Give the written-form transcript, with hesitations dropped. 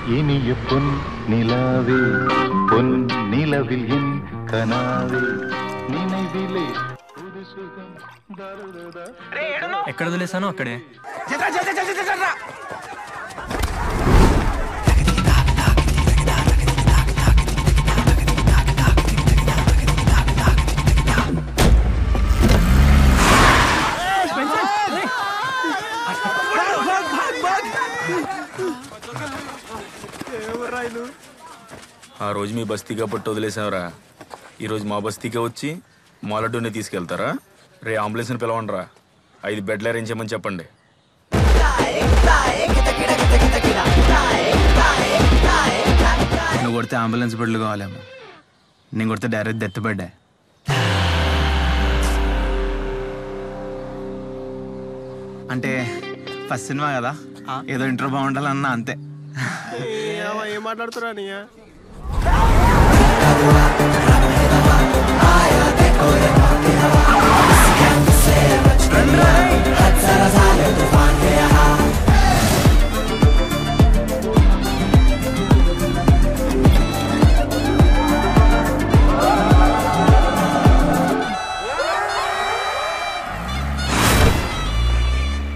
இனிய பொன் நிலாவே பொன் நிலவில் என் கனாவே நினைவிலே புது சுகம் ఎక్కడ వదిలేసానో అక్కడే. ఆ రోజు మీ బస్తీగా పట్టు వదిలేసావరా, ఈరోజు మా బస్తీకే వచ్చి మా లడ్డూని తీసుకెళ్తారా? రే అంబులెన్స్ని పిలవండిరా, 5 బెడ్లు అరేంజ్ చేయమని చెప్పండి. నువ్వు కొడితే అంబులెన్స్ బెడ్లు కావాలేమో, నేను కొడితే డైరెక్ట్ డెత్ బెడ్డే. అంటే ఫస్ట్ సినిమా కదా, ఏదో ఇంటర్ బాగుండాలన్నా అంతే. ఏం మాట్లాడుతురా